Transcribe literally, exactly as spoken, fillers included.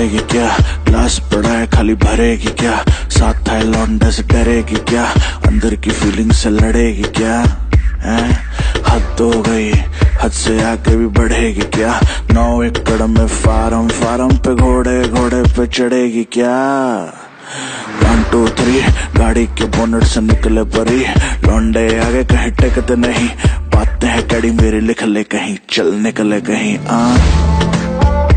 चढ़ेगी क्या, ग्लास पड़ा है खाली भरेगी क्या, साथ है लौंडे से डरेगी क्या, अंदर की फीलिंग से लड़ेगी क्या, हैं हद हो गई, हद से आगे भी बढ़ेगी क्या, नौ एकड़ में फार्म, फार्म पे घोड़े, घोड़े पे चढ़ेगी क्या। वन टू थ्री गाड़ी के बोनट से निकले परी, लौंडे आगे कहीं टेकते नहीं, बातें हैं कड़ी मेरी लिख ले कहीं, चल निकले कहीं आ